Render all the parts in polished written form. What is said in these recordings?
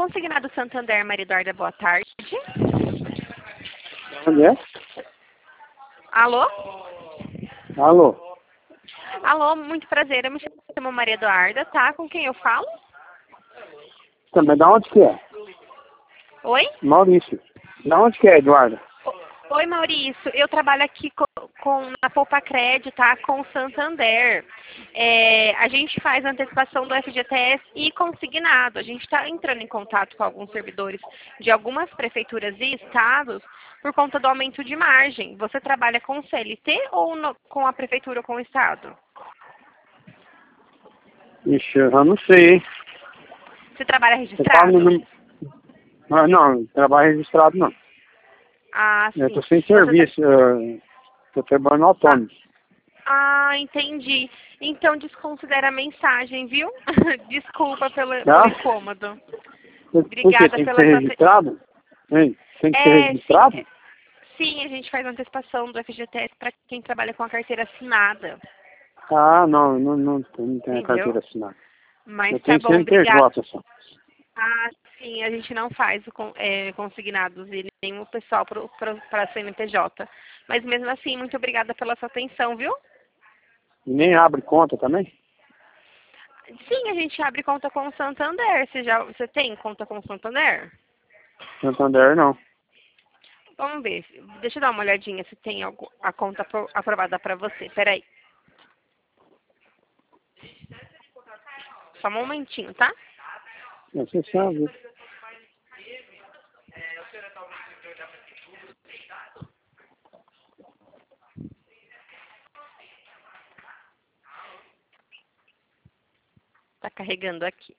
Consignado Santander, Maria Eduarda, boa tarde. Onde é? Alô? Alô? Alô, muito prazer. Eu me chamo Maria Eduarda, tá? Com quem eu falo? Também, da onde que é? Oi? Maurício. Da onde que é, Eduardo? Oi, Maurício. Eu trabalho aqui na Poupa Crédito, tá? Com o Santander. A gente faz antecipação do FGTS e consignado. A gente está entrando em contato com alguns servidores de algumas prefeituras e estados por conta do aumento de margem. Você trabalha com o CLT ou com a prefeitura ou com o estado? Ixi, eu já não sei, hein? Você trabalha Eu falo registrado? não, trabalho registrado não. Ah, sim. Eu tô sem serviço, tô trabalhando autônomo. Entendi. Então desconsidera a mensagem, viu? Desculpa pelo Tá? incômodo. Por quê? Obrigada Tem que pela ser sua... registrado? Hein? Tem que ser registrado? Sim, a gente faz antecipação do FGTS para quem trabalha com a carteira assinada. Ah, não tem a Entendeu? carteira assinada. Mas Eu tá tenho bom, obrigada. CNPJ só. Sim, a gente não faz consignados e nem o pessoal para CNPJ. Mas mesmo assim, muito obrigada pela sua atenção, viu? E nem abre conta também? Sim, a gente abre conta com o Santander. Você tem conta com o Santander? Santander não. Vamos ver. Deixa eu dar uma olhadinha se tem a conta aprovada para você. Peraí. Só um momentinho, tá? Você sabe. Tá carregando aqui.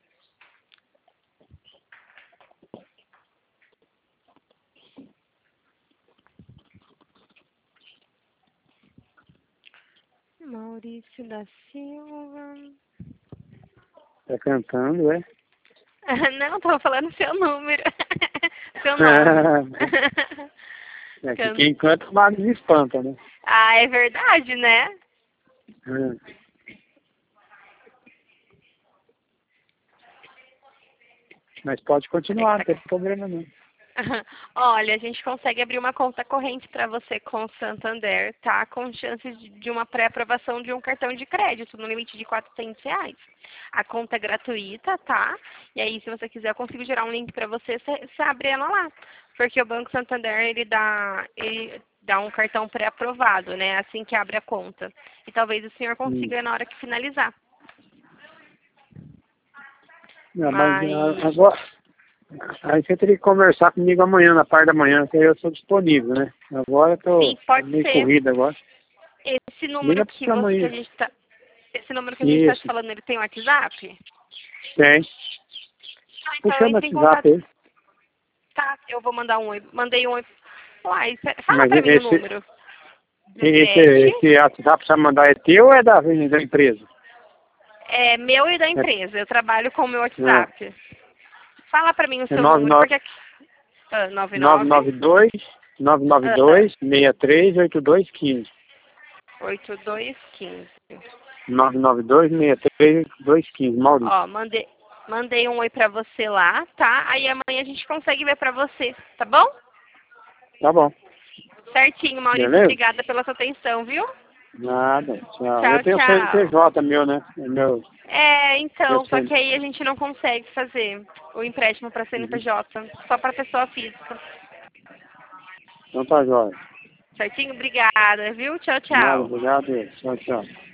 Maurício da Silva. Tá cantando, é? Não, tava falando seu número. Seu nome. É que quem canta mais espanta, né? É verdade, né? Mas pode continuar, não tem problema não. Olha, a gente consegue abrir uma conta corrente para você com o Santander, tá? Com chances de uma pré-aprovação de um cartão de crédito no limite de R$ 400. A conta é gratuita, tá? E aí, se você quiser, eu consigo gerar um link para você, você abre ela lá. Porque o Banco Santander, ele dá um cartão pré-aprovado, né? Assim que abre a conta. E talvez o senhor consiga na hora que finalizar. Não, mas agora, aí você teria que conversar comigo amanhã, na parte da manhã, que aí eu sou disponível, né? Agora eu tô Sim, pode meio ser. corrido agora. Esse número Liga que pra amanhã. a gente tá... Esse número que a gente está te Isso, falando, ele tem WhatsApp? tem. Então Puxa eu no entro em WhatsApp contato. aí. Tá, eu vou mandar um oi. Mandei um oi. Uai, fala Mas pra mim o número. esse WhatsApp você mandar é teu ou é da empresa? É meu e da empresa. Eu trabalho com o meu WhatsApp. Fala pra mim o É seu número, porque aqui... 992 63 8215. 8215. 992 63 8215, Maurício. Ó, mandei um oi pra você lá, tá? Aí amanhã a gente consegue ver pra você, tá bom? Tá bom. Certinho, Maurício. Beleza? Obrigada pela sua atenção, viu? Nada, tchau. Eu Tchau, tenho tchau. CNPJ meu, né? É meu. Então, só que aí a gente não consegue fazer o empréstimo para CNPJ, só para pessoa física. Então tá jóia. Certinho? Obrigada, viu? Tchau, Nada, tchau. obrigado. Tchau, tchau.